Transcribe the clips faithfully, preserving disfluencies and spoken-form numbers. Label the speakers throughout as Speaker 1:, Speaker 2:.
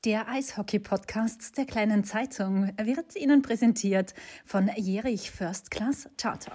Speaker 1: Der Eishockey-Podcast der Kleinen Zeitung wird Ihnen präsentiert von Jerich First Class Charter.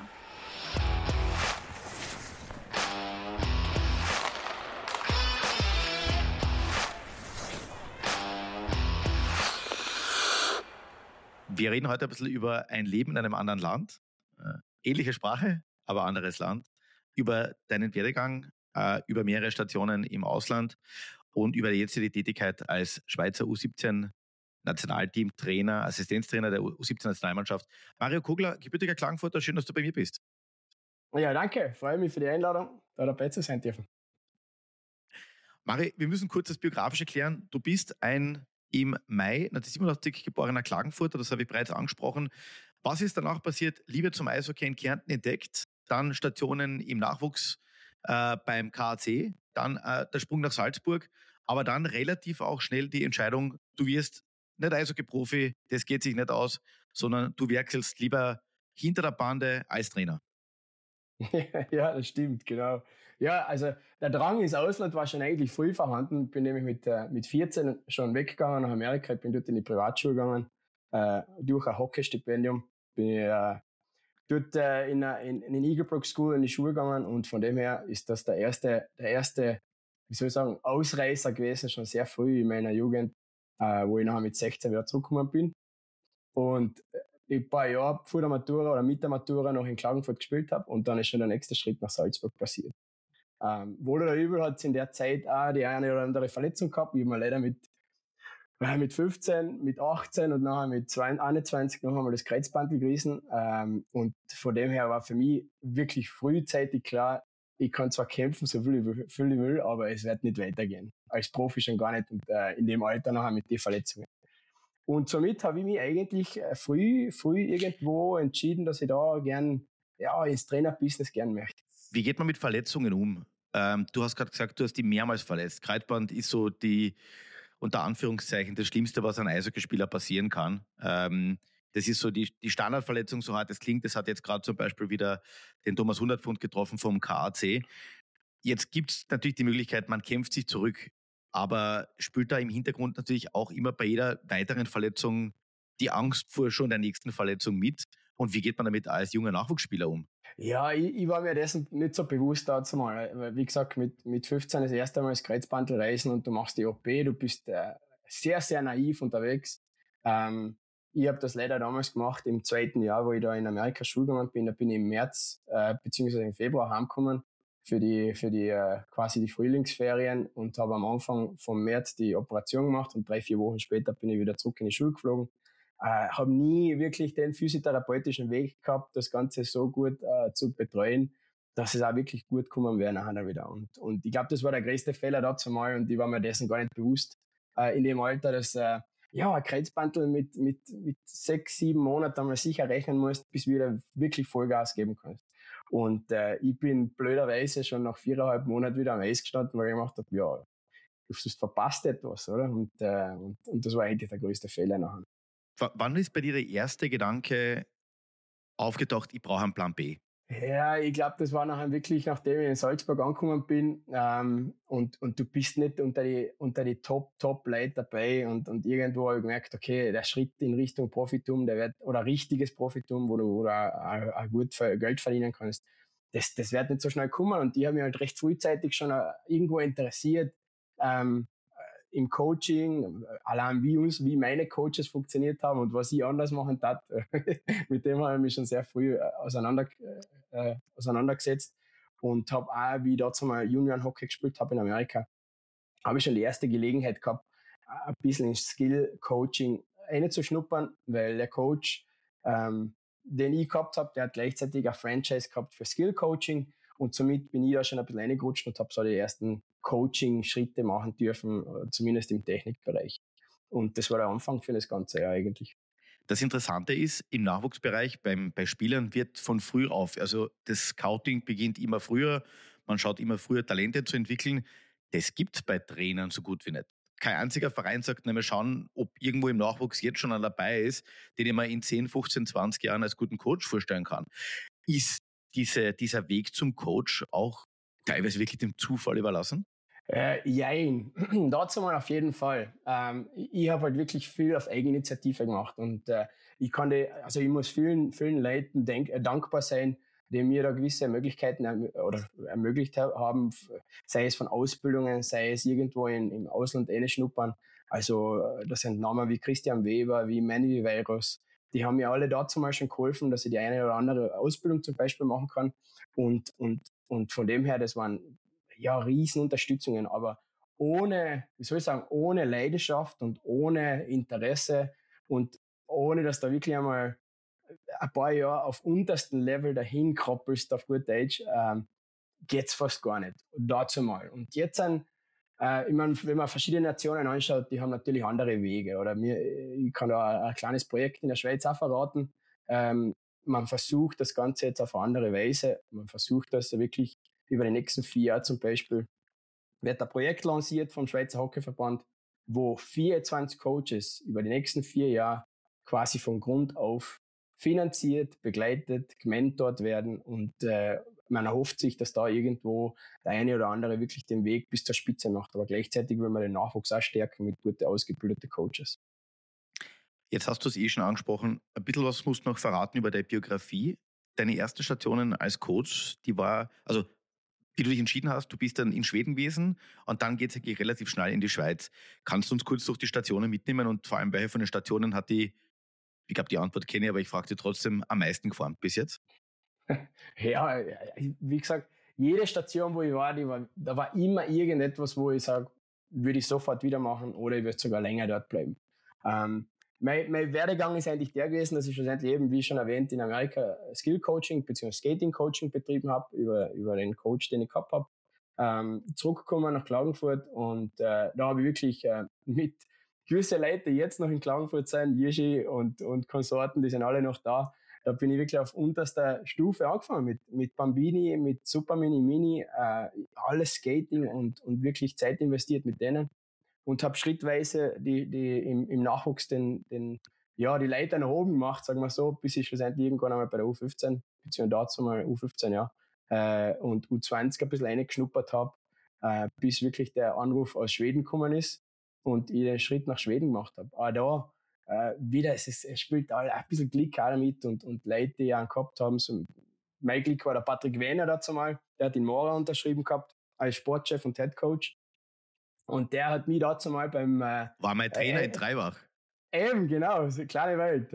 Speaker 2: Wir reden heute ein bisschen über ein Leben in einem anderen Land. Äh, ähnliche Sprache, aber anderes Land. Über deinen Werdegang, äh, über mehrere Stationen im Ausland und über die jetzige Tätigkeit als Schweizer U siebzehn Nationalteam-Trainer, Assistenztrainer der U siebzehn Nationalmannschaft. Mario Kugler, gebürtiger Klagenfurter, schön, dass du bei mir bist.
Speaker 3: Ja, danke. Freue mich für die Einladung, da dabei zu sein dürfen.
Speaker 2: Mario, wir müssen kurz das Biografische klären. Du bist ein im Mai neunzehnhundertsiebenundachtzig geborener Klagenfurter, das habe ich bereits angesprochen. Was ist danach passiert? Liebe zum Eishockey in Kärnten entdeckt, dann Stationen im Nachwuchs äh, beim K A C, dann äh, der Sprung nach Salzburg, aber dann relativ auch schnell die Entscheidung, du wirst nicht Eishockey-Profi, das geht sich nicht aus, sondern du werkelst lieber hinter der Bande als Trainer.
Speaker 3: Ja, das stimmt, genau. Ja, also der Drang ins Ausland war schon eigentlich früh vorhanden. Ich bin nämlich mit, äh, mit vierzehn schon weggegangen nach Amerika. Ich bin dort in die Privatschule gegangen, äh, durch ein Hockeystipendium. Bin ich äh, dort äh, in, in, in den Eagle Brook School in die Schule gegangen und von dem her ist das der erste, der erste, wie soll ich sagen, Ausreißer gewesen, schon sehr früh in meiner Jugend, äh, wo ich nachher mit sechzehn wieder zurückgekommen bin. Und ein paar Jahre vor der Matura oder mit der Matura noch in Klagenfurt gespielt habe und dann ist schon der nächste Schritt nach Salzburg passiert. Ähm, wohl oder übel hat es in der Zeit auch die eine oder andere Verletzung gehabt. Ich habe mir leider mit, äh, mit fünfzehn, mit achtzehn und nachher mit einundzwanzig noch einmal das Kreuzbandel gerissen. Ähm, und von dem her war für mich wirklich frühzeitig klar, ich kann zwar kämpfen, so viel ich, viel ich will, aber es wird nicht weitergehen. Als Profi schon gar nicht und äh, in dem Alter nachher mit den Verletzungen. Und somit habe ich mich eigentlich früh, früh irgendwo entschieden, dass ich da gern, ja, ins Trainerbusiness gern möchte.
Speaker 2: Wie geht man mit Verletzungen um? Ähm, du hast gerade gesagt, du hast die mehrmals verletzt. Kreuzband ist so die, unter Anführungszeichen, das Schlimmste, was einem Eishockeyspieler passieren kann. Ähm, das ist so die, die Standardverletzung, so hart es klingt. Das hat jetzt gerade zum Beispiel wieder den Thomas Hundertpfund getroffen vom K A C. Jetzt gibt es natürlich die Möglichkeit, man kämpft sich zurück. Aber spürt da im Hintergrund natürlich auch immer bei jeder weiteren Verletzung die Angst vor schon der nächsten Verletzung mit? Und wie geht man damit als junger Nachwuchsspieler um?
Speaker 3: Ja, ich, ich war mir dessen nicht so bewusst dazu mal. Wie gesagt, mit, mit fünfzehn das erste Mal das Kreuzbandel reißen und du machst die O P, du bist äh, sehr, sehr naiv unterwegs. Ähm, ich habe das leider damals gemacht, im zweiten Jahr, wo ich da in Amerika Schule gegangen bin. Da bin ich im März äh, beziehungsweise im Februar heimgekommen für die für die äh, quasi die Frühlingsferien und habe am Anfang vom März die Operation gemacht und drei, vier Wochen später bin ich wieder zurück in die Schule geflogen. Äh, habe nie wirklich den physiotherapeutischen Weg gehabt, das Ganze so gut äh, zu betreuen, dass es auch wirklich gut kommen wäre nachher wieder. Und, und ich glaube, das war der größte Fehler dazu mal und ich war mir dessen gar nicht bewusst äh, in dem Alter, dass äh, ja, ein Kreuzbandel mit, mit, mit sechs, sieben Monaten mal sicher rechnen musst, bis du wieder wirklich Vollgas geben kannst. Und äh, ich bin blöderweise schon nach viereinhalb Monaten wieder am Eis gestanden, weil ich gemacht habe, ja, du verpasst etwas, oder? Und, äh, und, und das war eigentlich der größte Fehler nachher.
Speaker 2: W- Wann ist bei dir der erste Gedanke aufgetaucht, ich brauche einen Plan B?
Speaker 3: Ja, ich glaube, das war nachher wirklich, nachdem ich in Salzburg angekommen bin, ähm, und, und du bist nicht unter die, unter die Top, Top Leute dabei und, und irgendwo habe ich gemerkt, okay, der Schritt in Richtung Profitum, der wird, oder richtiges Profitum, wo du, wo du auch, auch gut Geld verdienen kannst, das, das wird nicht so schnell kommen und ich habe mich halt recht frühzeitig schon irgendwo interessiert, ähm, im Coaching, allein wie uns, wie meine Coaches funktioniert haben und was ich anders machen tat. Mit dem habe ich mich schon sehr früh auseinander, äh, auseinandergesetzt und habe auch, wie ich dazu mal Junioren-Hockey gespielt habe in Amerika, habe ich schon die erste Gelegenheit gehabt, ein bisschen in Skill-Coaching reinzuschnuppern, weil der Coach, ähm, den ich gehabt habe, der hat gleichzeitig ein Franchise gehabt für Skill-Coaching und somit bin ich da schon ein bisschen reingerutscht und habe so die ersten Coaching-Schritte machen dürfen, zumindest im Technikbereich. Und das war der Anfang für das Ganze ja eigentlich.
Speaker 2: Das Interessante ist, im Nachwuchsbereich beim, bei Spielern wird von früh auf, also das Scouting beginnt immer früher, man schaut immer früher Talente zu entwickeln. Das gibt es bei Trainern so gut wie nicht. Kein einziger Verein sagt, wir schauen, ob irgendwo im Nachwuchs jetzt schon einer dabei ist, den ich mir in zehn, fünfzehn, zwanzig Jahren als guten Coach vorstellen kann. Ist diese, dieser Weg zum Coach auch teilweise wirklich dem Zufall überlassen?
Speaker 3: Äh, jein, dazu mal auf jeden Fall. Ähm, ich ich habe halt wirklich viel auf Eigeninitiative gemacht und äh, ich kann die, also ich muss vielen, vielen Leuten denk, äh, dankbar sein, die mir da gewisse Möglichkeiten erm oder ermöglicht ha haben, sei es von Ausbildungen, sei es irgendwo in, im Ausland schnuppern. Also äh, das sind Namen wie Christian Weber, wie Manny Virus. Die haben mir alle dazu mal schon geholfen, dass ich die eine oder andere Ausbildung zum Beispiel machen kann. Und, und, und von dem her, das waren ja Riesenunterstützungen, aber ohne, wie soll ich sagen, ohne Leidenschaft und ohne Interesse und ohne, dass da wirklich einmal ein paar Jahre auf untersten Level dahin krabbelst, auf gut Deutsch, ähm, geht's fast gar nicht. Dazu mal. Und jetzt sind, äh, ich meine, wenn man verschiedene Nationen anschaut, die haben natürlich andere Wege. Oder mir, ich kann da ein, ein kleines Projekt in der Schweiz auch verraten. Ähm, man versucht das Ganze jetzt auf eine andere Weise. Man versucht das wirklich über die nächsten vier Jahre zum Beispiel, wird ein Projekt lanciert vom Schweizer Hockeyverband, wo vierundzwanzig Coaches über die nächsten vier Jahre quasi von Grund auf finanziert, begleitet, gementort werden und äh, man erhofft sich, dass da irgendwo der eine oder andere wirklich den Weg bis zur Spitze macht. Aber gleichzeitig will man den Nachwuchs auch stärken mit gut ausgebildeten Coaches.
Speaker 2: Jetzt hast du es eh schon angesprochen. Ein bisschen was musst du noch verraten über deine Biografie. Deine ersten Stationen als Coach, die war, also wie du dich entschieden hast, du bist dann in Schweden gewesen und dann geht es eigentlich relativ schnell in die Schweiz. Kannst du uns kurz durch die Stationen mitnehmen und vor allem welche von den Stationen hat die, ich glaube die Antwort kenne ich, aber ich frage dir trotzdem, am meisten geformt bis jetzt?
Speaker 3: Ja, wie gesagt, jede Station, wo ich war, die war, da war immer irgendetwas, wo ich sage, würde ich sofort wieder machen oder ich würde sogar länger dort bleiben. Ähm, mein, mein Werdegang ist eigentlich der gewesen, dass ich schlussendlich eben, wie schon erwähnt, in Amerika Skill Coaching bzw. Skating Coaching betrieben habe, über, über den Coach, den ich gehabt habe. Ähm, zurückgekommen nach Klagenfurt und äh, da habe ich wirklich äh, mit gewissen Leuten, die jetzt noch in Klagenfurt sind, Jirschi und, und Konsorten, die sind alle noch da. Da bin ich wirklich auf unterster Stufe angefangen mit, mit Bambini, mit Super Mini Mini, äh, alles Skating und, und wirklich Zeit investiert mit denen und habe schrittweise die, die im, im Nachwuchs den, den, ja, die Leiter nach oben gemacht, sagen wir so, bis ich schlussendlich irgendwann einmal bei der U fünfzehn, beziehungsweise dazu mal U fünfzehn, ja, äh, und U zwanzig ein bisschen reingeschnuppert habe, äh, bis wirklich der Anruf aus Schweden gekommen ist und ich den Schritt nach Schweden gemacht habe. Aber da äh, wieder, es, ist, es spielt all, ein bisschen Glück auch damit und, und Leute, die einen gehabt haben. So, mein Glück war der Patrick Wehner dazu mal, der hat in Mora unterschrieben gehabt als Sportchef und Headcoach. Und der hat mich dazu mal beim... Äh,
Speaker 2: war mein Trainer
Speaker 3: äh,
Speaker 2: in Dreibach.
Speaker 3: Eben, genau, so eine kleine Welt.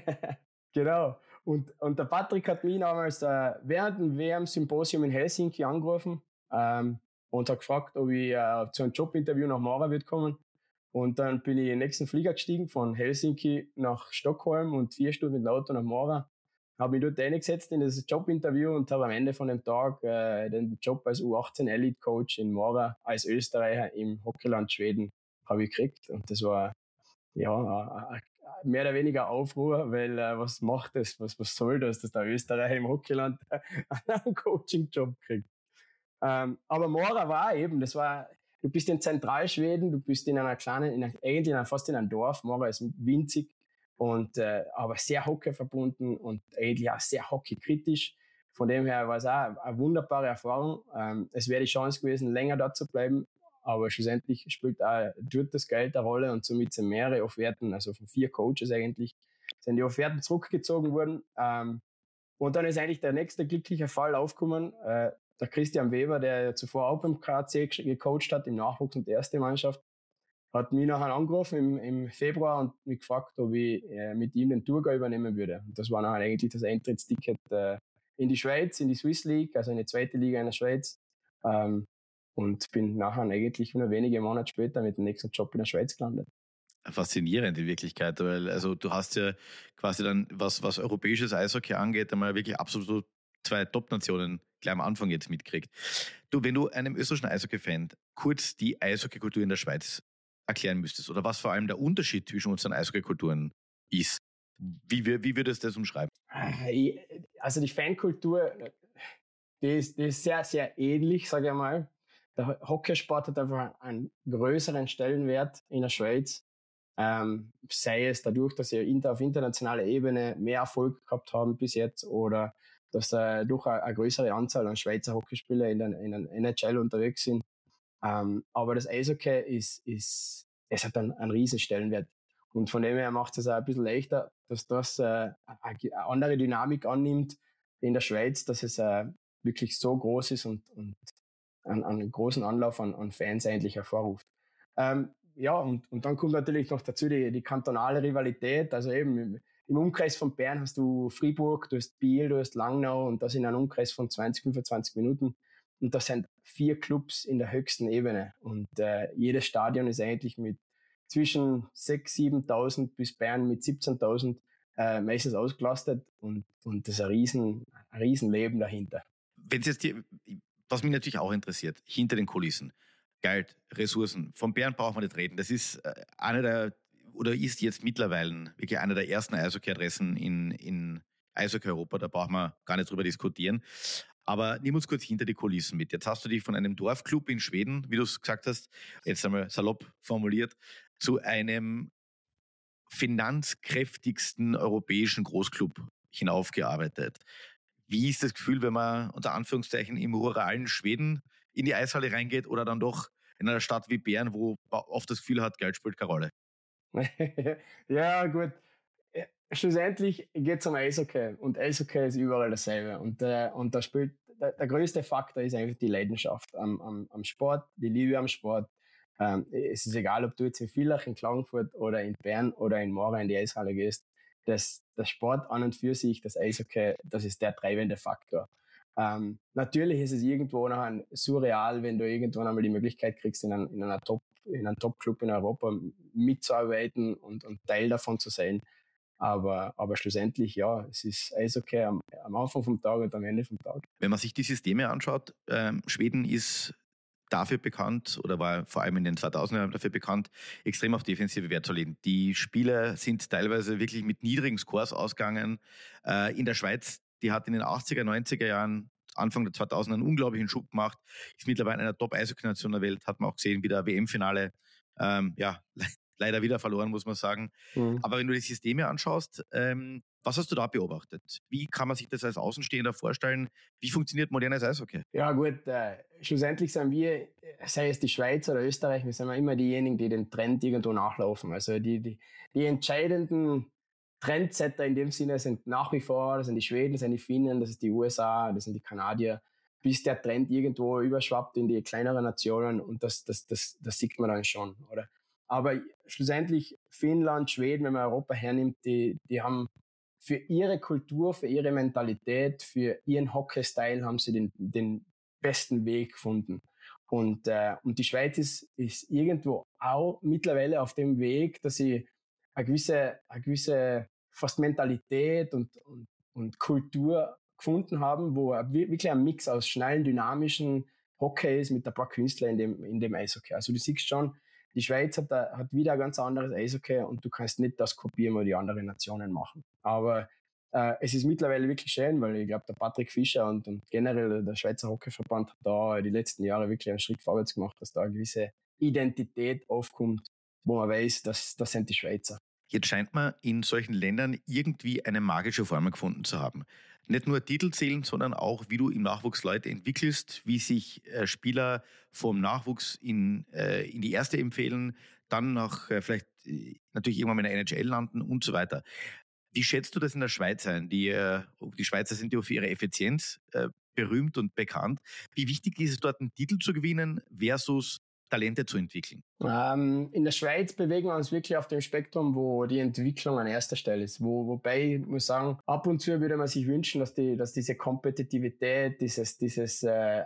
Speaker 3: Genau. Und, und der Patrick hat mich damals äh, während dem W M-Symposium in Helsinki angerufen ähm, und hat gefragt, ob ich äh, zu einem Jobinterview nach Mora wird kommen. Und dann bin ich in den nächsten Flieger gestiegen von Helsinki nach Stockholm und vier Stunden mit dem Auto nach Mora. Habe mich dort reingesetzt in das Jobinterview und habe am Ende von dem Tag äh, den Job als U achtzehn Elite Coach in Mora als Österreicher im Hockeyland Schweden habe ich gekriegt. Und das war ja mehr oder weniger Aufruhr, weil äh, was macht das, was, was soll das, dass der Österreicher im Hockeyland einen Coaching-Job kriegt. Ähm, aber Mora war eben, das war, du bist in Zentralschweden, du bist in einer kleinen, in einer, eigentlich in einer, fast in einem Dorf, Mora ist winzig, und, äh, aber sehr Hockey verbunden und eigentlich auch sehr hockeykritisch. Von dem her war es auch eine wunderbare Erfahrung. Ähm, es wäre die Chance gewesen, länger dort zu bleiben, aber schlussendlich spielt auch dort das Geld eine Rolle und somit sind mehrere Offerten, also von vier Coaches eigentlich, sind die Offerten zurückgezogen worden. Ähm, und dann ist eigentlich der nächste glückliche Fall aufgekommen. Äh, der Christian Weber, der zuvor auch beim K C gecoacht hat, im Nachwuchs und der erste Mannschaft, hat mich nachher angerufen im, im Februar und mich gefragt, ob ich äh, mit ihm den Tourgau übernehmen würde. Und das war nachher eigentlich das Eintrittsticket äh, in die Schweiz, in die Swiss League, also in die zweite Liga in der Schweiz. Ähm, und bin nachher eigentlich nur wenige Monate später mit dem nächsten Job in der Schweiz gelandet.
Speaker 2: Faszinierend in Wirklichkeit, weil also du hast ja quasi dann, was, was europäisches Eishockey angeht, einmal wirklich absolut zwei Top-Nationen gleich am Anfang jetzt mitkriegt. Du, wenn du einem österreichischen Eishockey-Fan kurz die Eishockey-Kultur in der Schweiz erklären müsstest oder was vor allem der Unterschied zwischen unseren Eishockey-Kulturen ist, wie, wie würdest du das umschreiben?
Speaker 3: Also die Fankultur, die ist, die ist sehr, sehr ähnlich, sage ich mal. Der Hockeysport hat einfach einen größeren Stellenwert in der Schweiz. Ähm, sei es dadurch, dass sie auf internationaler Ebene mehr Erfolg gehabt haben bis jetzt oder dass äh, durch eine, eine größere Anzahl an Schweizer Hockeyspieler in der, in der N H L unterwegs sind. Ähm, aber das Eishockey ist, ist, es hat einen, einen riesen Stellenwert. Und von dem her macht es auch ein bisschen leichter, dass das äh, eine andere Dynamik annimmt in der Schweiz, dass es äh, wirklich so groß ist und, und einen, einen großen Anlauf an, an Fans eigentlich hervorruft. Ähm, ja, und, und dann kommt natürlich noch dazu die, die kantonale Rivalität. Also eben im, im Umkreis von Bern hast du Fribourg, du hast Biel, du hast Langnau und das in einem Umkreis von zwanzig, fünfundzwanzig Minuten. Und das sind vier Clubs in der höchsten Ebene. Und äh, jedes Stadion ist eigentlich mit zwischen sechstausend, siebentausend bis Bern mit siebzehntausend äh, meistens ausgelastet. Und, und das ist ein riesen, ein riesen Leben dahinter.
Speaker 2: Wenn jetzt die, was mich natürlich auch interessiert, hinter den Kulissen, Geld, Ressourcen, von Bern braucht man nicht reden. Das ist äh, eine der, oder ist jetzt mittlerweile wirklich eine der ersten Eishockey-Adressen in, in Eishockey-Europa. Da braucht man gar nicht drüber diskutieren. Aber nimm uns kurz hinter die Kulissen mit. Jetzt hast du dich von einem Dorfclub in Schweden, wie du es gesagt hast, jetzt einmal salopp formuliert, zu einem finanzkräftigsten europäischen Großclub hinaufgearbeitet. Wie ist das Gefühl, wenn man unter Anführungszeichen im ruralen Schweden in die Eishalle reingeht oder dann doch in einer Stadt wie Bern, wo man oft das Gefühl hat, Geld spielt keine Rolle?
Speaker 3: Ja, gut. Schlussendlich geht es um Eishockey und Eishockey ist überall dasselbe. Und, äh, und da spielt der, der größte Faktor ist einfach die Leidenschaft am, am, am Sport, die Liebe am Sport. Ähm, es ist egal, ob du jetzt in Villach, in Klagenfurt oder in Bern oder in Mora in die Eishalle gehst. Das, das Sport an und für sich, das Eishockey, das ist der treibende Faktor. Ähm, natürlich ist es irgendwo noch ein surreal, wenn du irgendwann einmal die Möglichkeit kriegst, in, ein, in einer Top, in einem Top-Club in Europa mitzuarbeiten und, und Teil davon zu sein. Aber, aber schlussendlich, ja, es ist Eishockey am, am Anfang vom Tag und am Ende vom Tag.
Speaker 2: Wenn man sich die Systeme anschaut, ähm, Schweden ist dafür bekannt oder war vor allem in den zweitausender Jahren dafür bekannt, extrem auf defensive Wert zu legen. Die Spieler sind teilweise wirklich mit niedrigen Scores ausgegangen. Äh, in der Schweiz, die hat in den achtziger, neunziger Jahren, Anfang der zweitausender einen unglaublichen Schub gemacht, ist mittlerweile einer Top-Eishockey-Nation der Welt, hat man auch gesehen, wie der W M-Finale, ähm, ja, leider wieder verloren, muss man sagen. Mhm. Aber wenn du die Systeme anschaust, ähm, was hast du da beobachtet? Wie kann man sich das als Außenstehender vorstellen? Wie funktioniert modernes Eishockey?
Speaker 3: Ja gut, äh, schlussendlich sind wir, sei es die Schweiz oder Österreich, wir sind immer diejenigen, die den Trend irgendwo nachlaufen. Also die, die, die entscheidenden Trendsetter in dem Sinne sind nach wie vor, das sind die Schweden, das sind die Finnen, das ist die U S A, das sind die Kanadier, bis der Trend irgendwo überschwappt in die kleineren Nationen und das, das, das, das sieht man dann schon, oder? Aber schlussendlich Finnland, Schweden, wenn man Europa hernimmt, die, die haben für ihre Kultur, für ihre Mentalität, für ihren Hockey-Style haben sie den, den besten Weg gefunden. Und, äh, und die Schweiz ist, ist irgendwo auch mittlerweile auf dem Weg, dass sie eine gewisse, eine gewisse fast Mentalität und, und, und Kultur gefunden haben, wo wirklich ein Mix aus schnellen, dynamischen Hockey ist mit ein paar Künstlern in dem, in dem Eishockey. Also du siehst schon, die Schweiz hat, da, hat wieder ein ganz anderes Eishockey und du kannst nicht das kopieren, was die anderen Nationen machen. Aber äh, es ist mittlerweile wirklich schön, weil ich glaube, der Patrick Fischer und, und generell der Schweizer Hockeyverband hat da die letzten Jahre wirklich einen Schritt vorwärts gemacht, dass da eine gewisse Identität aufkommt, wo man weiß, dass das sind die Schweizer.
Speaker 2: Jetzt scheint man in solchen Ländern irgendwie eine magische Formel gefunden zu haben. Nicht nur Titel zählen, sondern auch, wie du im Nachwuchs Leute entwickelst, wie sich äh, Spieler vom Nachwuchs in, äh, in die erste empfehlen, dann nach äh, vielleicht äh, natürlich irgendwann in der N H L landen und so weiter. Wie schätzt du das in der Schweiz ein? Die, äh, die Schweizer sind ja für ihre Effizienz äh, berühmt und bekannt. Wie wichtig ist es dort, einen Titel zu gewinnen versus Talente zu entwickeln?
Speaker 3: Ähm, in der Schweiz bewegen wir uns wirklich auf dem Spektrum, wo die Entwicklung an erster Stelle ist. Wo, wobei, ich muss sagen, ab und zu würde man sich wünschen, dass, die, dass diese Kompetitivität, dieses, dieses äh,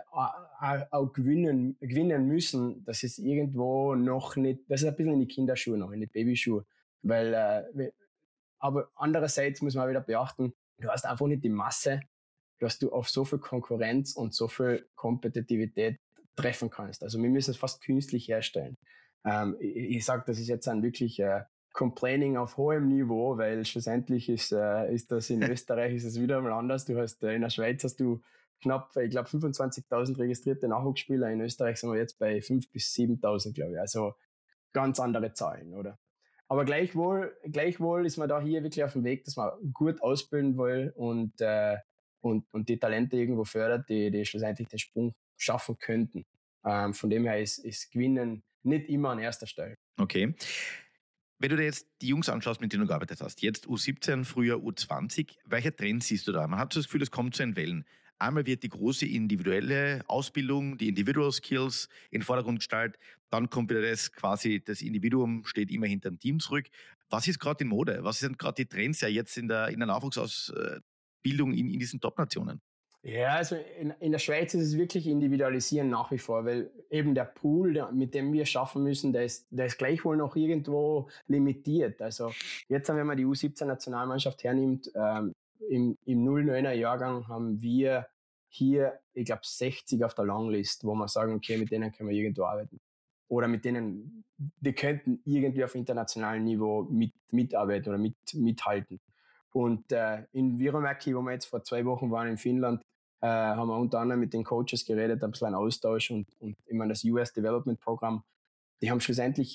Speaker 3: auch gewinnen, gewinnen müssen, das ist irgendwo noch nicht, das ist ein bisschen in die Kinderschuhe noch, in die Babyschuhe. Weil, äh, aber andererseits muss man wieder beachten, du hast einfach nicht die Masse, dass du auf so viel Konkurrenz und so viel Kompetitivität treffen kannst. Also wir müssen es fast künstlich herstellen. Ähm, ich ich sage, das ist jetzt ein wirklich äh, Complaining auf hohem Niveau, weil schlussendlich ist, äh, ist das in Österreich ist es wieder einmal anders. Du hast äh, in der Schweiz hast du knapp, ich glaube, fünfundzwanzigtausend registrierte Nachwuchsspieler. In Österreich sind wir jetzt bei fünftausend bis siebentausend, glaube ich. Also ganz andere Zahlen, oder? Aber gleichwohl, gleichwohl ist man da hier wirklich auf dem Weg, dass man gut ausbilden will und, äh, und, und die Talente irgendwo fördert, die, die schlussendlich den Sprung schaffen könnten. Ähm, von dem her ist, ist Gewinnen nicht immer an erster Stelle.
Speaker 2: Okay. Wenn du dir jetzt die Jungs anschaust, mit denen du gearbeitet hast, jetzt U siebzehn, früher U zwanzig, welcher Trend siehst du da? Man hat so das Gefühl, es kommt zu den Wellen. Einmal wird die große individuelle Ausbildung, die Individual Skills in den Vordergrund gestellt. Dann kommt wieder das quasi, das Individuum steht immer hinter dem Team zurück. Was ist gerade in Mode? Was sind gerade die Trends ja jetzt in der, in der Nachwuchsausbildung in, in diesen Top-Nationen?
Speaker 3: Ja, also in, in der Schweiz ist es wirklich individualisieren nach wie vor, weil eben der Pool, der, mit dem wir schaffen müssen, der ist, der ist gleichwohl noch irgendwo limitiert. Also jetzt, wenn man die U siebzehn-Nationalmannschaft hernimmt, ähm, im, im null neuner Jahrgang haben wir hier, ich glaube, sechzig auf der Longlist, wo wir sagen, okay, mit denen können wir irgendwo arbeiten. Oder mit denen, die könnten irgendwie auf internationalem Niveau mit, mitarbeiten oder mit, mithalten. Und äh, in Viromäki, wo wir jetzt vor zwei Wochen waren in Finnland, äh, haben wir unter anderem mit den Coaches geredet, ein bisschen ein Austausch und, und ich meine, das U S Development Programm, die haben schlussendlich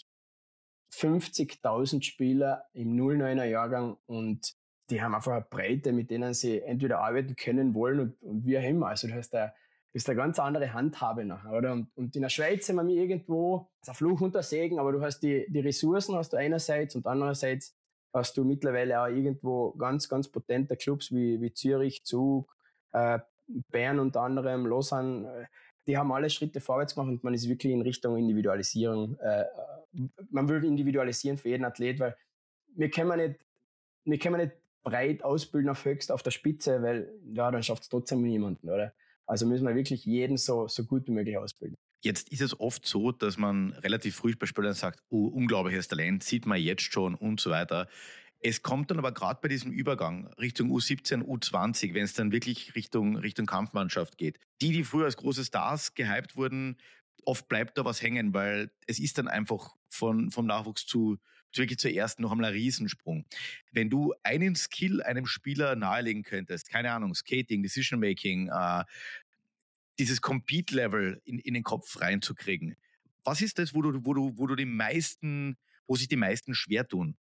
Speaker 3: fünfzigtausend Spieler im null neuner Jahrgang und die haben einfach eine Breite, mit denen sie entweder arbeiten können, wollen und, und wir haben. Also das heißt, da ist eine ganz andere Handhabe nachher, oder? Und, und in der Schweiz sind wir irgendwo, das ist ein Fluch und ein Segen, aber du hast die, die Ressourcen hast du einerseits und andererseits hast du mittlerweile auch irgendwo ganz, ganz potente Clubs wie, wie Zürich, Zug, äh, Bern unter anderem, Lausanne, die haben alle Schritte vorwärts gemacht und man ist wirklich in Richtung Individualisierung. Äh, man will individualisieren für jeden Athlet, weil wir können nicht, wir können nicht breit ausbilden auf höchst auf der Spitze, weil ja, dann schafft es trotzdem niemanden, oder? Also müssen wir wirklich jeden so, so gut wie möglich ausbilden.
Speaker 2: Jetzt ist es oft so, dass man relativ früh bei Spielern sagt, oh, unglaubliches Talent, sieht man jetzt schon und so weiter. Es kommt dann aber gerade bei diesem Übergang Richtung U siebzehn, U zwanzig, wenn es dann wirklich Richtung, Richtung Kampfmannschaft geht. Die, die früher als große Stars gehypt wurden, oft bleibt da was hängen, weil es ist dann einfach von, vom Nachwuchs zu, zu wirklich zuerst noch einmal ein Riesensprung. Wenn du einen Skill einem Spieler nahelegen könntest, keine Ahnung, Skating, Decision Making, äh, dieses Compete-Level in, in den Kopf reinzukriegen. Was ist das, wo du, wo du, wo du die meisten, wo sich die meisten schwer tun?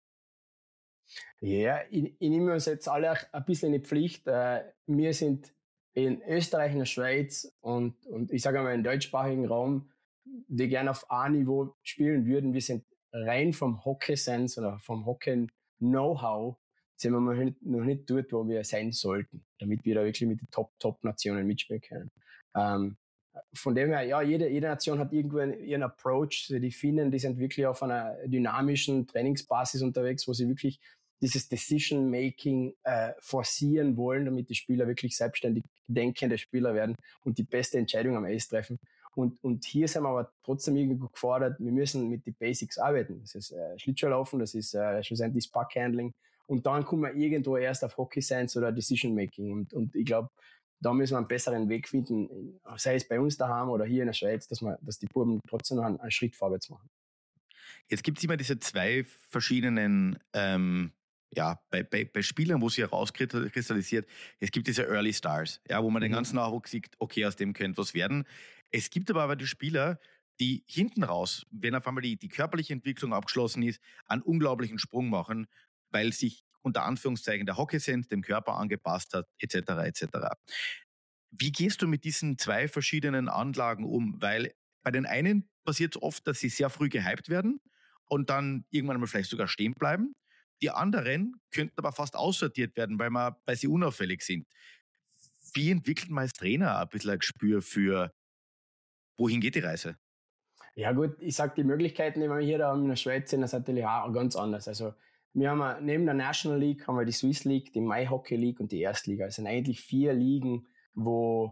Speaker 3: Ja, ich, ich nehme uns jetzt alle ein bisschen in die Pflicht. Äh, wir sind in Österreich, in der Schweiz und, und ich sage mal im deutschsprachigen Raum, die gerne auf A-Niveau spielen würden. Wir sind rein vom Hockey-Sense oder vom Hockey-Know-how sind wir noch nicht, noch nicht dort, wo wir sein sollten, damit wir da wirklich mit den Top-Top-Nationen mitspielen können. Ähm, von dem her, ja, jede, jede Nation hat irgendwo ihren Approach. Die Finnen, die sind wirklich auf einer dynamischen Trainingsbasis unterwegs, wo sie wirklich dieses Decision-Making äh, forcieren wollen, damit die Spieler wirklich selbstständig denkende Spieler werden und die beste Entscheidung am Eis treffen. Und, und hier sind wir aber trotzdem irgendwo gefordert, wir müssen mit den Basics arbeiten. Das ist äh, Schlittschuhlaufen, das ist äh, schlussendlich das Puckhandling. Und dann kommen wir irgendwo erst auf Hockey Sense oder Decision-Making. Und, und ich glaube, da müssen wir einen besseren Weg finden, sei es bei uns daheim oder hier in der Schweiz, dass, wir, dass die Buben trotzdem noch einen, einen Schritt vorwärts machen.
Speaker 2: Jetzt gibt es immer diese zwei verschiedenen, ähm, ja, bei, bei, bei Spielern, wo sich herauskristallisiert, es gibt diese Early Stars, ja, wo man mhm. den ganzen Nachwuchs sieht, okay, aus dem könnte was werden. Es gibt aber aber die Spieler, die hinten raus, wenn auf einmal die, die körperliche Entwicklung abgeschlossen ist, einen unglaublichen Sprung machen, weil sich unter Anführungszeichen der Hockey-Sense dem Körper angepasst hat, et cetera et cetera. Wie gehst du mit diesen zwei verschiedenen Anlagen um? Weil bei den einen passiert es oft, dass sie sehr früh gehypt werden und dann irgendwann mal vielleicht sogar stehen bleiben. Die anderen könnten aber fast aussortiert werden, weil, man, weil sie unauffällig sind. Wie entwickelt man als Trainer ein bisschen ein Gespür für, wohin geht die Reise?
Speaker 3: Ja gut, ich sage, die Möglichkeiten, die wir hier da haben in der Schweiz, sind das natürlich auch ganz anders. Also wir haben neben der National League haben wir die Swiss League, die My Hockey League und die Erstliga. Es sind eigentlich vier Ligen, wo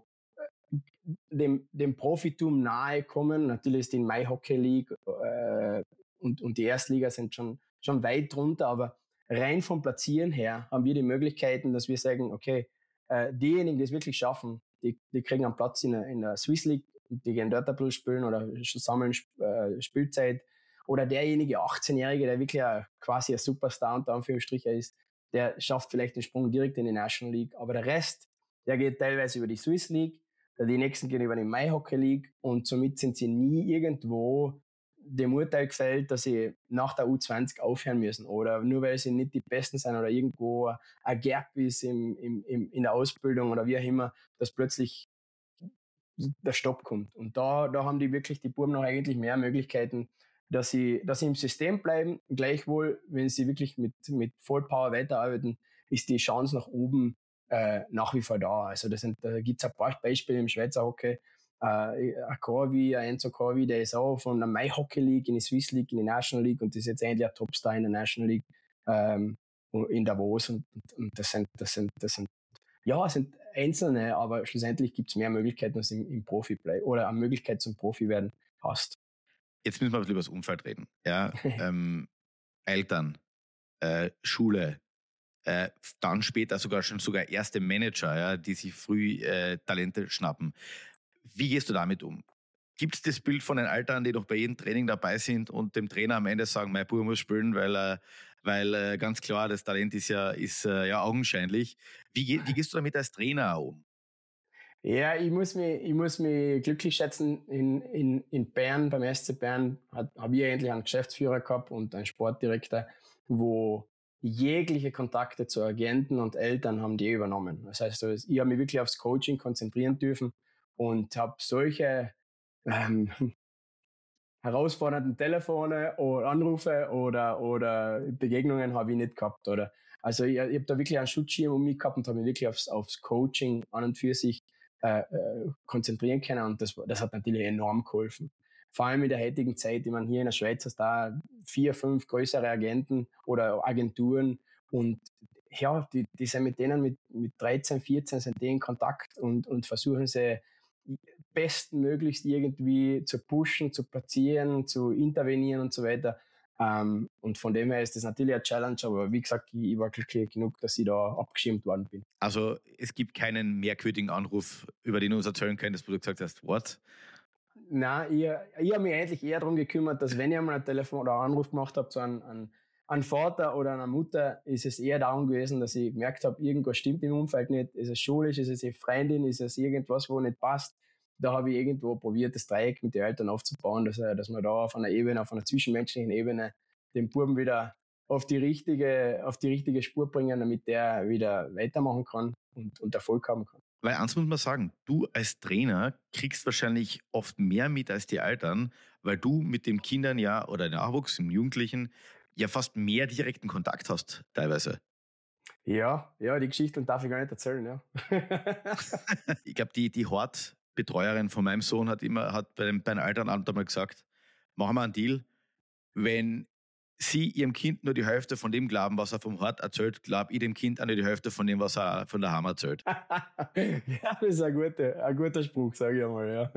Speaker 3: dem, dem Profitum nahe kommen. Natürlich ist die My Hockey League äh, und, und die Erstliga sind schon, schon weit drunter, aber rein vom Platzieren her haben wir die Möglichkeiten, dass wir sagen, okay, äh, diejenigen, die es wirklich schaffen, die, die kriegen einen Platz in der, in der Swiss League, die gehen dort ein bisschen spielen oder sammeln äh, Spielzeit. Oder derjenige achtzehnjährige, der wirklich ein, quasi ein Superstar unter Anführungsstrichen ist, der schafft vielleicht den Sprung direkt in die National League. Aber der Rest, der geht teilweise über die Swiss League, die nächsten gehen über die My Hockey League und somit sind sie nie irgendwo dem Urteil gefällt, dass sie nach der U zwanzig aufhören müssen oder nur weil sie nicht die Besten sind oder irgendwo ein Gap ist im, im, im, in der Ausbildung oder wie auch immer, dass plötzlich der Stopp kommt. Und da, da haben die wirklich, die Buben noch eigentlich mehr Möglichkeiten, dass sie, dass sie im System bleiben. Gleichwohl, wenn sie wirklich mit, mit Vollpower weiterarbeiten, ist die Chance nach oben äh, nach wie vor da. Also das sind, da gibt es ein paar Beispiele im Schweizer Hockey. Äh, ein Corvi, ein Enzo Corvi, der ist auch von der My Hockey League in die Swiss League, in die National League und ist jetzt endlich ein Topstar in der National League ähm, in Davos. Und, und, und das sind, das sind, das sind, ja, es sind einzelne, aber schlussendlich gibt es mehr Möglichkeiten, als im, im Profi bleiben oder eine Möglichkeit zum Profi werden hast.
Speaker 2: Jetzt müssen wir ein bisschen über das Umfeld reden. Ja, ähm, Eltern, äh, Schule, äh, dann später sogar schon sogar erste Manager, ja, die sich früh äh, Talente schnappen. Wie gehst du damit um? Gibt es das Bild von den Eltern, die noch bei jedem Training dabei sind und dem Trainer am Ende sagen, mein Bub muss spielen, weil, äh, weil äh, ganz klar, das Talent ist ja, ist, äh, ja augenscheinlich. Wie, wie gehst du damit als Trainer um?
Speaker 3: Ja, ich muss mich, ich muss mich glücklich schätzen. In, in, in Bern, beim S C Bern, habe ich endlich einen Geschäftsführer gehabt und einen Sportdirektor, wo jegliche Kontakte zu Agenten und Eltern haben die übernommen. Das heißt, ich habe mich wirklich aufs Coaching konzentrieren dürfen und habe solche ähm, herausfordernden Telefone oder Anrufe oder, oder Begegnungen habe ich nicht gehabt. Oder? Also ich, ich habe da wirklich einen Schutzschirm um mich gehabt und habe mich wirklich aufs, aufs Coaching an und für sich äh, äh, konzentrieren können und das, das hat natürlich enorm geholfen. Vor allem in der heutigen Zeit, ich meine, hier in der Schweiz hast du da vier, fünf größere Agenten oder Agenturen und ja, die, die sind mit denen mit, mit dreizehn, vierzehn sind die in Kontakt und, und versuchen sie bestmöglichst irgendwie zu pushen, zu platzieren, zu intervenieren und so weiter. Ähm, und von dem her ist das natürlich eine Challenge, aber wie gesagt, ich, ich war glücklich genug, dass ich da abgeschirmt worden bin.
Speaker 2: Also es gibt keinen merkwürdigen Anruf, über den du uns erzählen könntest, wo du gesagt hast, what?
Speaker 3: Nein, ich, ich habe mich eigentlich eher darum gekümmert, dass wenn ich einmal ein Telefon oder einen Anruf gemacht habe zu einem, einem, einem Vater oder einer Mutter, ist es eher darum gewesen, dass ich gemerkt habe, irgendwas stimmt im Umfeld nicht. Ist es schulisch, ist es eine Freundin, ist es irgendwas, wo nicht passt. Da habe ich irgendwo probiert, das Dreieck mit den Eltern aufzubauen, dass, dass wir da auf einer Ebene, auf einer zwischenmenschlichen Ebene den Buben wieder auf die richtige, auf die richtige Spur bringen, damit der wieder weitermachen kann und, und Erfolg haben kann.
Speaker 2: Weil eins muss man sagen, du als Trainer kriegst wahrscheinlich oft mehr mit als die Eltern, weil du mit den Kindern ja oder den Nachwuchs, im Jugendlichen, ja fast mehr direkten Kontakt hast, teilweise.
Speaker 3: Ja, ja, die Geschichten darf ich gar nicht erzählen, ja.
Speaker 2: Ich glaube, die, die Hortbetreuerin von meinem Sohn hat immer, hat bei den, bei den Elternamt einmal gesagt, machen wir einen Deal, wenn sie ihrem Kind nur die Hälfte von dem glauben, was er vom Hort erzählt, glaube ich dem Kind auch nur die Hälfte von dem, was er von der Hammer erzählt.
Speaker 3: Ja, das ist ein guter, ein guter Spruch, sage ich einmal, ja.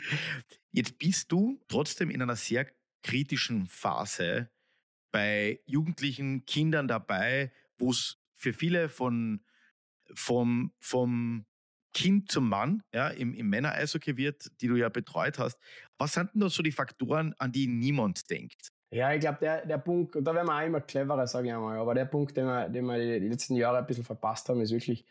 Speaker 2: Jetzt bist du trotzdem in einer sehr kritischen Phase bei jugendlichen Kindern dabei, wo es für viele von, vom, vom Kind zum Mann, ja, im, im Männer-Eishockey wird, die du ja betreut hast. Was sind denn da so die Faktoren, an die niemand denkt?
Speaker 3: Ja, ich glaube, der, der Punkt, und da werden wir auch immer cleverer, sage ich einmal, aber der Punkt, den wir, den wir die letzten Jahre ein bisschen verpasst haben, ist wirklich,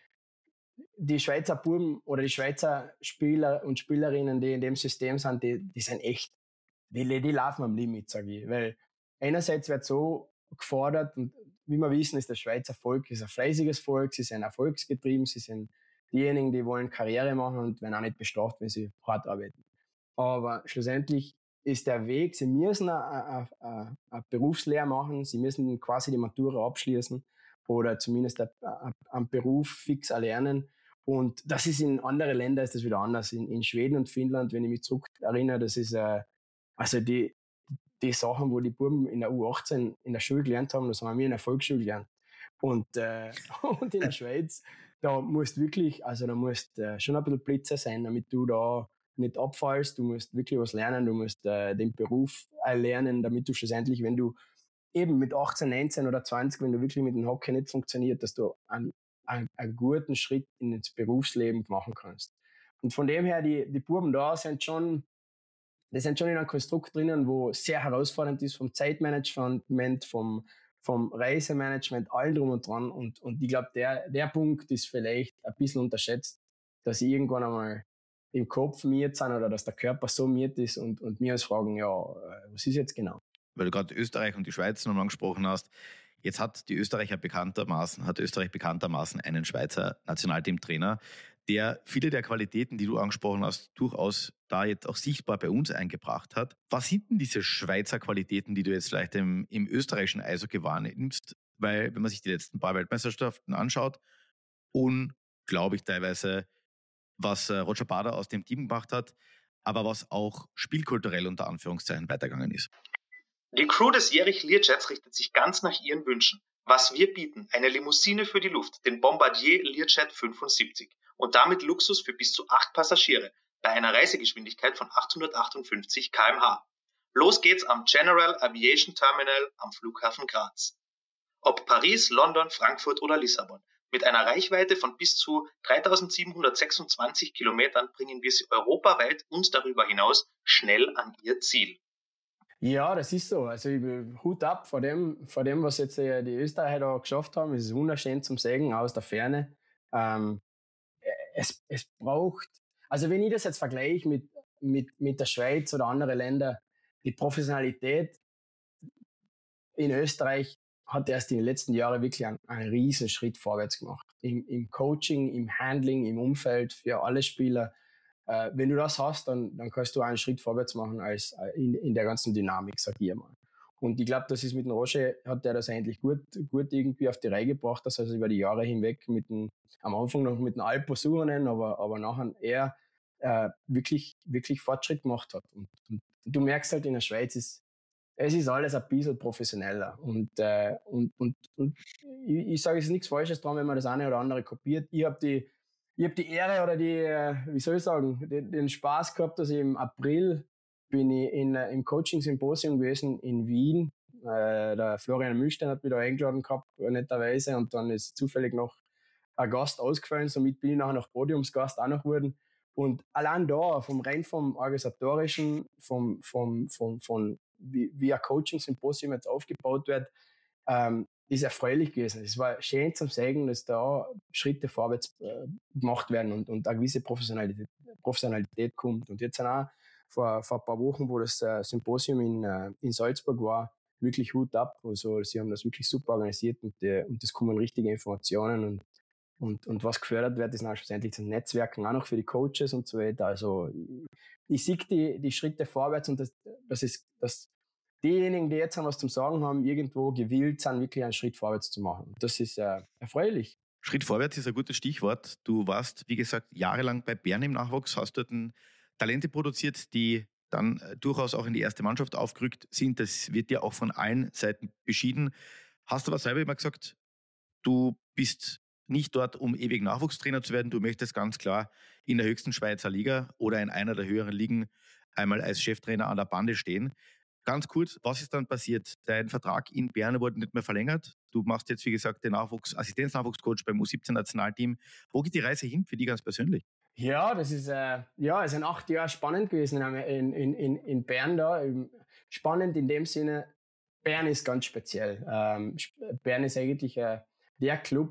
Speaker 3: die Schweizer Buben oder die Schweizer Spieler und Spielerinnen, die in dem System sind, die, die sind echt, die, die laufen am Limit, sage ich. Weil einerseits wird so gefordert, und wie wir wissen, ist das Schweizer Volk ist ein fleißiges Volk, sie sind erfolgsgetrieben, sie sind diejenigen, die wollen Karriere machen und werden auch nicht bestraft, wenn sie hart arbeiten. Aber schlussendlich ist der Weg, sie müssen eine, eine, eine Berufslehre machen, sie müssen quasi die Matura abschließen oder zumindest einen Beruf fix erlernen. Und das ist in anderen Ländern ist das wieder anders. In, in Schweden und Finnland, wenn ich mich zurück erinnere, das ist äh, also die, die Sachen, wo die Buben in der U achtzehn in der Schule gelernt haben, das haben wir in der Volksschule gelernt. Und, äh, und in der Schweiz, da musst wirklich, also da musst äh, schon ein bisschen Blitzer sein, damit du da nicht abfallst, du musst wirklich was lernen, du musst äh, den Beruf erlernen, damit du schlussendlich, wenn du eben mit achtzehn, neunzehn oder zwanzig, wenn du wirklich mit dem Hockey nicht funktioniert, dass du einen, einen, einen guten Schritt ins Berufsleben machen kannst. Und von dem her, die, die Buben da sind schon, die sind schon in einem Konstrukt drinnen, wo sehr herausfordernd ist vom Zeitmanagement, vom, vom Reisemanagement, allem drum und dran. Und, und ich glaube, der, der Punkt ist vielleicht ein bisschen unterschätzt, dass sie irgendwann einmal im Kopf miert sind oder dass der Körper so miert ist und, und mir als fragen, ja, was ist jetzt genau?
Speaker 2: Weil du gerade Österreich und die Schweiz nochmal angesprochen hast. Jetzt hat die Österreicher bekanntermaßen, hat Österreich bekanntermaßen einen Schweizer Nationalteamtrainer, der viele der Qualitäten, die du angesprochen hast, durchaus da jetzt auch sichtbar bei uns eingebracht hat. Was sind denn diese Schweizer Qualitäten, die du jetzt vielleicht im, im österreichischen Eishockey wahrnimmst? Weil, wenn man sich die letzten paar Weltmeisterschaften anschaut, unglaublich teilweise, was äh, Roger Bader aus dem Team gemacht hat, aber was auch spielkulturell unter Anführungszeichen weitergegangen ist.
Speaker 4: Die Crew des Jerich Learjets richtet sich ganz nach ihren Wünschen. Was wir bieten, eine Limousine für die Luft, den Bombardier Learjet fünfundsiebzig und damit Luxus für bis zu acht Passagiere bei einer Reisegeschwindigkeit von achthundertachtundfünfzig Kilometer pro Stunde. Los geht's am General Aviation Terminal am Flughafen Graz. Ob Paris, London, Frankfurt oder Lissabon. Mit einer Reichweite von bis zu dreitausendsiebenhundertsechsundzwanzig Kilometern bringen wir sie europaweit und darüber hinaus schnell an ihr Ziel.
Speaker 3: Ja, das ist so. Also ich, Hut ab vor dem, vor dem, was jetzt die Österreicher da geschafft haben. Es ist wunderschön zum Sehen aus der Ferne. Ähm, es, es braucht, also wenn ich das jetzt vergleiche mit, mit, mit der Schweiz oder anderen Ländern, die Professionalität in Österreich hat erst in den letzten Jahren wirklich einen, einen riesen Schritt vorwärts gemacht. Im, Im Coaching, im Handling, im Umfeld für alle Spieler. Äh, wenn du das hast, dann, dann kannst du einen Schritt vorwärts machen als in, in der ganzen Dynamik, sag ich mal. Und ich glaube, das ist mit dem Roger, hat der das eigentlich gut, gut irgendwie auf die Reihe gebracht, dass er also über die Jahre hinweg mit dem, am Anfang noch mit den Alpo Suhonen, aber, aber nachher eher äh, wirklich, wirklich Fortschritt gemacht hat. Und, und du merkst halt, in der Schweiz ist, es ist alles ein bisschen professioneller. Und, äh, und, und, und ich, ich sage, es ist nichts Falsches dran, wenn man das eine oder andere kopiert. Ich habe die, ich hab die Ehre oder die, äh, wie soll ich sagen, den, den Spaß gehabt, dass ich im April bin ich in, äh, im Coaching-Symposium gewesen in Wien. Äh, der Florian Mühlstein hat mich da eingeladen gehabt, netterweise. Und dann ist zufällig noch ein Gast ausgefallen. Somit bin ich nachher noch Podiumsgast auch noch geworden. Und allein da, vom rein vom organisatorischen, vom, vom, vom, vom wie, wie ein Coaching-Symposium jetzt aufgebaut wird, ähm, ist erfreulich gewesen. Es war schön zum Sehen, dass da Schritte vorwärts äh, gemacht werden und, und eine gewisse Professionalität, Professionalität kommt. Und jetzt auch vor, vor ein paar Wochen, wo das äh, Symposium in, äh, in Salzburg war, wirklich Hut ab. Also sie haben das wirklich super organisiert und, äh, und es kommen richtige Informationen und Und, und was gefördert wird, ist dann schlussendlich das Netzwerken auch noch für die Coaches und so weiter. Also ich, ich sehe die, die Schritte vorwärts und das, das ist, dass diejenigen, die jetzt haben was zum Sagen haben, irgendwo gewillt sind, wirklich einen Schritt vorwärts zu machen. Das ist äh, erfreulich.
Speaker 2: Schritt vorwärts ist ein gutes Stichwort. Du warst, wie gesagt, jahrelang bei Bern im Nachwuchs, hast dort Talente produziert, die dann äh, durchaus auch in die erste Mannschaft aufgerückt sind. Das wird ja auch von allen Seiten beschieden. Hast aber selber immer gesagt, du bist nicht dort, um ewig Nachwuchstrainer zu werden. Du möchtest ganz klar in der höchsten Schweizer Liga oder in einer der höheren Ligen einmal als Cheftrainer an der Bande stehen. Ganz kurz, was ist dann passiert? Dein Vertrag in Bern wurde nicht mehr verlängert. Du machst jetzt, wie gesagt, den Nachwuchs, Assistenz-Nachwuchscoach beim U siebzehn Nationalteam. Wo geht die Reise hin für dich ganz persönlich?
Speaker 3: Ja, das ist, äh, ja, es sind acht Jahre spannend gewesen in, in, in, in Bern da. Spannend in dem Sinne, Bern ist ganz speziell. Ähm, Bern ist eigentlich äh, der Club,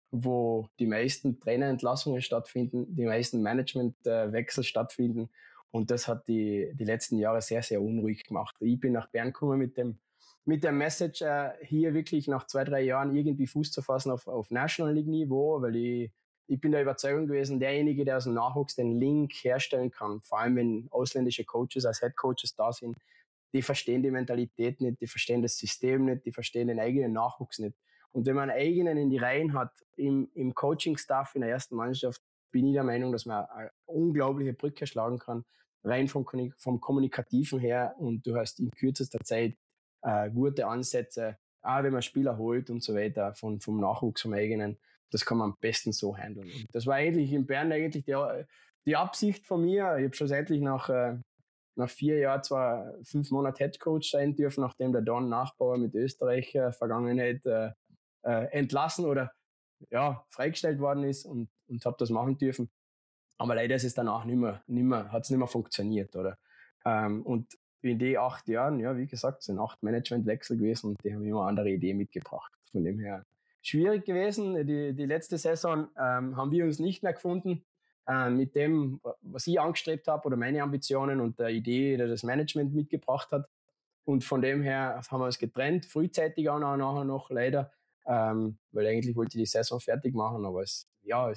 Speaker 3: wo die meisten Trainerentlassungen stattfinden, die meisten Managementwechsel stattfinden. Und das hat die, die letzten Jahre sehr, sehr unruhig gemacht. Ich bin nach Bern gekommen mit dem, mit der Message, äh, hier wirklich nach zwei, drei Jahren irgendwie Fuß zu fassen auf, auf National League Niveau, weil ich, ich bin der Überzeugung gewesen, derjenige, der aus dem Nachwuchs den Link herstellen kann, vor allem wenn ausländische Coaches als Head Coaches da sind, die verstehen die Mentalität nicht, die verstehen das System nicht, die verstehen den eigenen Nachwuchs nicht. Und wenn man einen eigenen in die Reihen hat, im, im Coaching-Staff in der ersten Mannschaft, bin ich der Meinung, dass man eine unglaubliche Brücke schlagen kann, rein vom, vom Kommunikativen her. Und du hast in kürzester Zeit äh, gute Ansätze, auch wenn man Spieler holt und so weiter, von, vom Nachwuchs, vom eigenen. Das kann man am besten so handeln. Und das war eigentlich in Bern eigentlich die, die Absicht von mir. Ich habe schlussendlich nach, äh, nach vier Jahren, zwar fünf Monate Headcoach sein dürfen, nachdem der Don Nachbauer mit Österreich äh, Vergangenheit äh, Äh, entlassen oder ja, freigestellt worden ist und, und habe das machen dürfen. Aber leider ist es danach nicht mehr, nicht mehr, hat es nicht mehr funktioniert, oder? Ähm, und in den acht Jahren, ja, wie gesagt, sind acht Managementwechsel gewesen und die haben immer andere Ideen mitgebracht. Von dem her schwierig gewesen. Die, die letzte Saison ähm, haben wir uns nicht mehr gefunden äh, mit dem, was ich angestrebt habe oder meine Ambitionen und der Idee, die das Management mitgebracht hat. Und von dem her haben wir uns getrennt, frühzeitig auch nachher noch, leider. Ähm, weil eigentlich wollte ich die Saison fertig machen, aber es, ja, es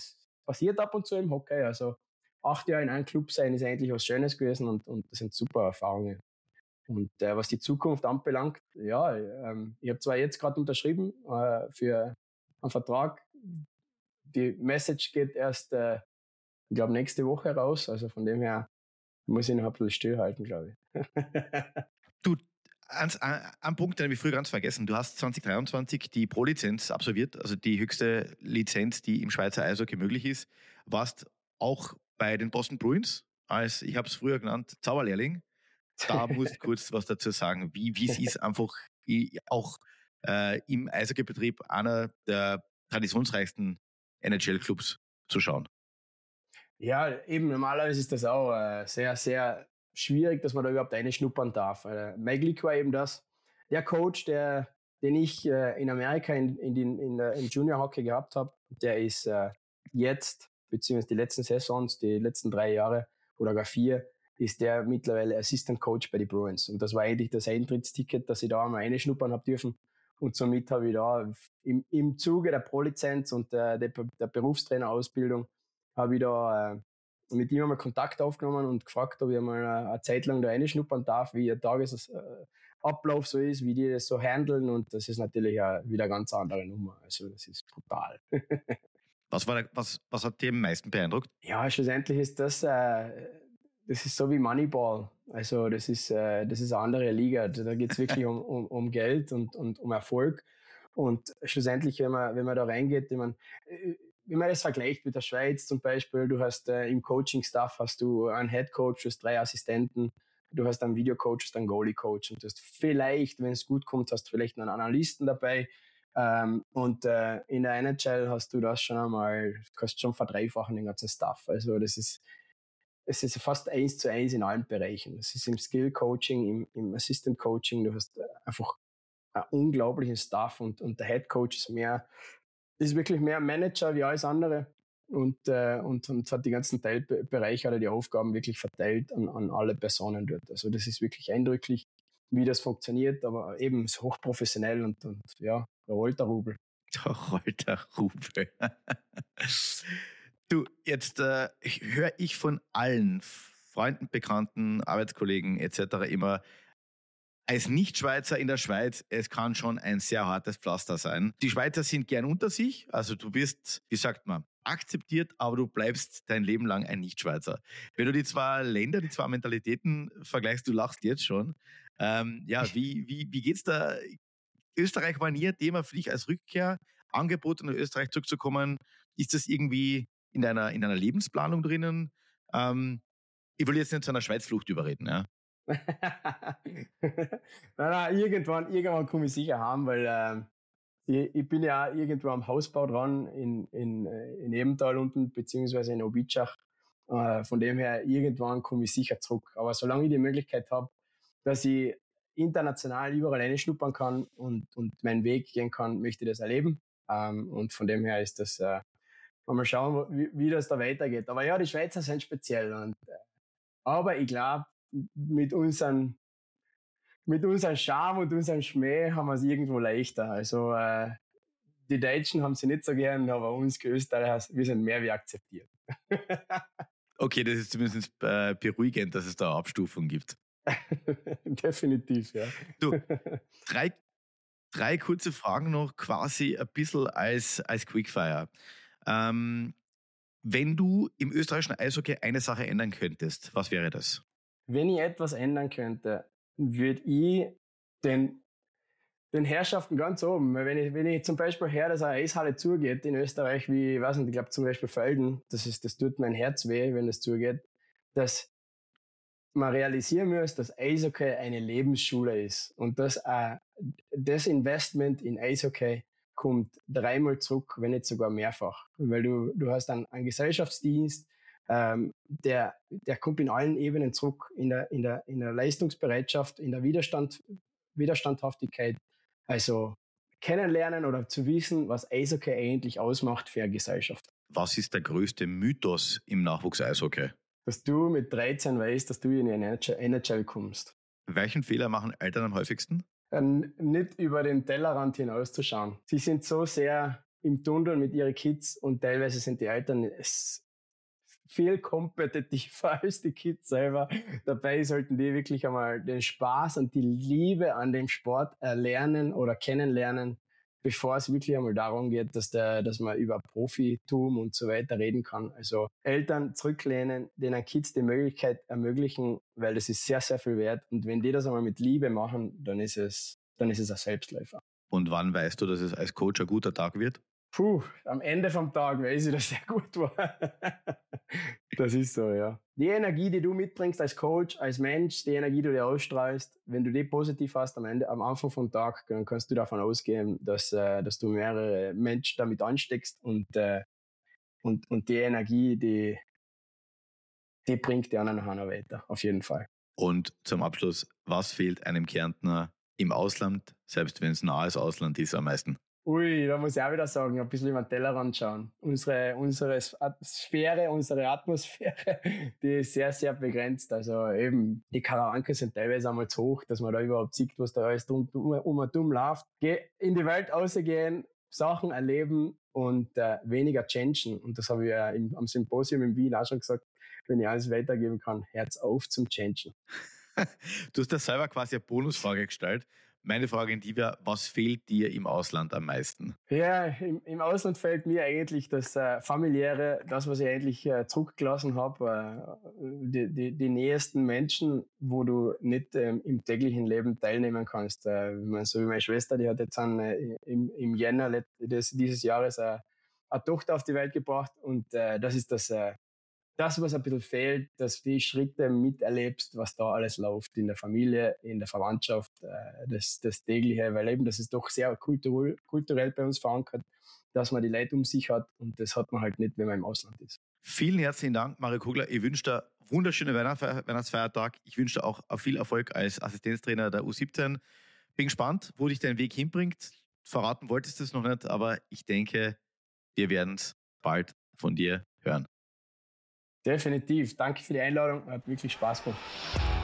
Speaker 3: passiert ab und zu im Hockey. Also acht Jahre in einem Club sein ist eigentlich was Schönes gewesen und, und das sind super Erfahrungen. Und äh, was die Zukunft anbelangt, ja, ähm, ich habe zwar jetzt gerade unterschrieben äh, für einen Vertrag. Die Message geht erst, äh, ich glaube, nächste Woche raus. Also von dem her muss ich noch ein bisschen stillhalten, glaube ich.
Speaker 2: Du, Ans, ein Punkt, den habe ich früher ganz vergessen. Du hast zwanzig dreiundzwanzig die Pro-Lizenz absolviert, also die höchste Lizenz, die im Schweizer Eishockey möglich ist. Warst auch bei den Boston Bruins als, ich habe es früher genannt, Zauberlehrling. Da musst du kurz was dazu sagen, wie wie es ist, einfach auch äh, im Eishockeybetrieb einer der traditionsreichsten N H L-Clubs zu schauen.
Speaker 3: Ja, eben normalerweise ist das auch äh, sehr, sehr schwierig, dass man da überhaupt reinschnuppern darf. Äh, mein Glück war eben das, der Coach, der, den ich äh, in Amerika in, in, den, in, äh, in Junior Hockey gehabt habe, der ist äh, jetzt, beziehungsweise die letzten Saisons, die letzten drei Jahre oder gar vier, ist der mittlerweile Assistant Coach bei den Bruins. Und das war eigentlich das Eintrittsticket, dass ich da einmal reinschnuppern habe dürfen. Und somit habe ich da im, im Zuge der Pro-Lizenz und der, der, der Berufstrainerausbildung habe ich da äh, mit ihm einmal Kontakt aufgenommen und gefragt, ob ich mal eine, eine Zeit lang da reinschnuppern darf, wie ihr Tagesablauf so ist, wie die das so handeln. Und das ist natürlich auch wieder eine ganz andere Nummer. Also das ist brutal.
Speaker 2: Was, war der, was, was hat dich am meisten beeindruckt?
Speaker 3: Ja, schlussendlich ist das, äh, das ist so wie Moneyball. Also das ist, äh, das ist eine andere Liga. Da geht es wirklich um, um, um Geld und, und um Erfolg. Und schlussendlich, wenn man, wenn man da reingeht, ich meine, wenn man das vergleicht mit der Schweiz zum Beispiel, du hast äh, im Coaching-Staff hast du einen Head-Coach, du hast drei Assistenten, du hast einen Videocoach, du hast einen Goalie-Coach und du hast vielleicht, wenn es gut kommt, hast du vielleicht noch einen Analysten dabei. Ähm, und äh, in der N H L hast du das schon einmal, kannst schon verdreifachen den ganzen Staff. Also das ist, es ist fast eins zu eins in allen Bereichen. Es ist im Skill-Coaching, im, im Assistant-Coaching, du hast einfach einen unglaublichen Staff und, und der Head-Coach ist mehr ist wirklich mehr Manager wie alles andere und, äh, und, und hat die ganzen Teilbereiche oder die Aufgaben wirklich verteilt an, an alle Personen dort. Also das ist wirklich eindrücklich, wie das funktioniert, aber eben ist hochprofessionell und, und ja, da rollt der Rubel.
Speaker 2: Da rollt der Rubel. Du, jetzt äh, höre ich von allen Freunden, Bekannten, Arbeitskollegen et cetera immer, als Nicht-Schweizer in der Schweiz, es kann schon ein sehr hartes Pflaster sein. Die Schweizer sind gern unter sich, also du bist, wie sagt man, akzeptiert, aber du bleibst dein Leben lang ein Nicht-Schweizer. Wenn du die zwei Länder, die zwei Mentalitäten vergleichst, du lachst jetzt schon. Ähm, ja, wie, wie, wie geht's da? Österreich war nie ein Thema für dich als Rückkehr, angeboten, nach Österreich zurückzukommen. Ist das irgendwie in deiner, in deiner Lebensplanung drinnen? Ähm, ich will jetzt nicht zu einer Schweizflucht überreden, ja.
Speaker 3: nein, nein, irgendwann, irgendwann komme ich sicher haben, weil äh, ich, ich bin ja irgendwo am Hausbau dran in, in, in Ebental unten, beziehungsweise in Obitschach. Äh, von dem her, irgendwann komme ich sicher zurück. Aber solange ich die Möglichkeit habe, dass ich international überall reinschnuppern kann und, und meinen Weg gehen kann, möchte ich das erleben. Ähm, und von dem her ist das, äh, mal schauen, wie, wie das da weitergeht. Aber ja, die Schweizer sind speziell. Und, äh, aber ich glaube, mit unseren mit unserem Charme und unserem Schmäh haben wir es irgendwo leichter. Also äh, die Deutschen haben sie nicht so gern, aber uns Österreicher, wir sind mehr wie akzeptiert.
Speaker 2: Okay, das ist zumindest äh, beruhigend, dass es da eine Abstufung gibt.
Speaker 3: Definitiv, ja.
Speaker 2: Du, drei, drei kurze Fragen noch, quasi ein bisschen als, als Quickfire. Ähm, wenn du im österreichischen Eishockey eine Sache ändern könntest, was wäre das?
Speaker 3: Wenn ich etwas ändern könnte, würde ich den, den Herrschaften ganz oben, weil wenn ich, wenn ich zum Beispiel her, dass eine Eishalle zugeht in Österreich, wie, ich weiß nicht, ich glaube zum Beispiel Felden, das ist, das tut mein Herz weh, wenn das zugeht, dass man realisieren muss, dass Eishockey eine Lebensschule ist und dass äh, das Investment in Eishockey kommt dreimal zurück, wenn nicht sogar mehrfach, weil du, du hast einen, einen Gesellschaftsdienst, ähm, der, der kommt in allen Ebenen zurück, in der, in der, in der Leistungsbereitschaft, in der Widerstand, Widerstandhaftigkeit, also kennenlernen oder zu wissen, was Eishockey eigentlich ausmacht für eine Gesellschaft.
Speaker 2: Was ist der größte Mythos im Nachwuchs-Eishockey?
Speaker 3: Dass du mit dreizehn weißt, dass du in die N H L kommst.
Speaker 2: Welchen Fehler machen Eltern am häufigsten?
Speaker 3: Ähm, nicht über den Tellerrand hinauszuschauen. Sie sind so sehr im Tunnel mit ihren Kids und teilweise sind die Eltern viel kompetitiver als die Kids selber. Dabei sollten die wirklich einmal den Spaß und die Liebe an dem Sport erlernen oder kennenlernen, bevor es wirklich einmal darum geht, dass, der, dass man über Profitum und so weiter reden kann. Also Eltern zurücklehnen, denen Kids die Möglichkeit ermöglichen, weil das ist sehr, sehr viel wert. Und wenn die das einmal mit Liebe machen, dann ist es, dann ist es ein Selbstläufer.
Speaker 2: Und wann weißt du, dass es als Coach ein guter Tag wird?
Speaker 3: Puh, am Ende vom Tag weiß ich, dass der gut war. Das ist so, ja. Die Energie, die du mitbringst als Coach, als Mensch, die Energie, die du dir ausstrahlst, wenn du die positiv hast am Ende, am Anfang vom Tag, dann kannst du davon ausgehen, dass, äh, dass du mehrere Menschen damit ansteckst und, äh, und, und die Energie, die, die bringt die anderen nachher noch weiter, auf jeden Fall.
Speaker 2: Und zum Abschluss, was fehlt einem Kärntner im Ausland, selbst wenn es nahes Ausland ist, am meisten?
Speaker 3: Ui, da muss ich auch wieder sagen, ein bisschen über den Tellerrand schauen. Unsere, unsere Sphäre, unsere Atmosphäre, die ist sehr, sehr begrenzt. Also eben, die Karawanken sind teilweise einmal zu hoch, dass man da überhaupt sieht, was da alles um, um, um und um läuft. Geh in die Welt rausgehen, Sachen erleben und äh, weniger changen. Und das habe ich äh, im, am Symposium in Wien auch schon gesagt, wenn ich alles weitergeben kann, Herz auf zum Changen.
Speaker 2: Du hast da selber quasi eine Bonusfrage gestellt. Meine Frage an dich wäre, was fehlt dir im Ausland am meisten?
Speaker 3: Ja, im, im Ausland fehlt mir eigentlich das äh, Familiäre, das, was ich eigentlich äh, zurückgelassen habe, äh, die, die, die nähesten Menschen, wo du nicht ähm, im täglichen Leben teilnehmen kannst. Äh, so wie meine Schwester, die hat jetzt an, äh, im, im Jänner des, dieses Jahres äh, eine Tochter auf die Welt gebracht und äh, das ist das, äh, das, was ein bisschen fehlt, dass du die Schritte miterlebst, was da alles läuft in der Familie, in der Verwandtschaft, äh, das, das tägliche, weil eben das ist doch sehr kulturell, kulturell bei uns verankert, dass man die Leute um sich hat und das hat man halt nicht, wenn man im Ausland ist.
Speaker 2: Vielen herzlichen Dank, Mario Kugler. Ich wünsche dir wunderschöne Weihnachtsfeiertag. Ich wünsche dir auch viel Erfolg als Assistenztrainer der U siebzehn. Bin gespannt, wo dich dein Weg hinbringt. Verraten wolltest du es noch nicht, aber ich denke, wir werden es bald von dir hören.
Speaker 3: Definitiv. Danke für die Einladung. Hat wirklich Spaß gemacht.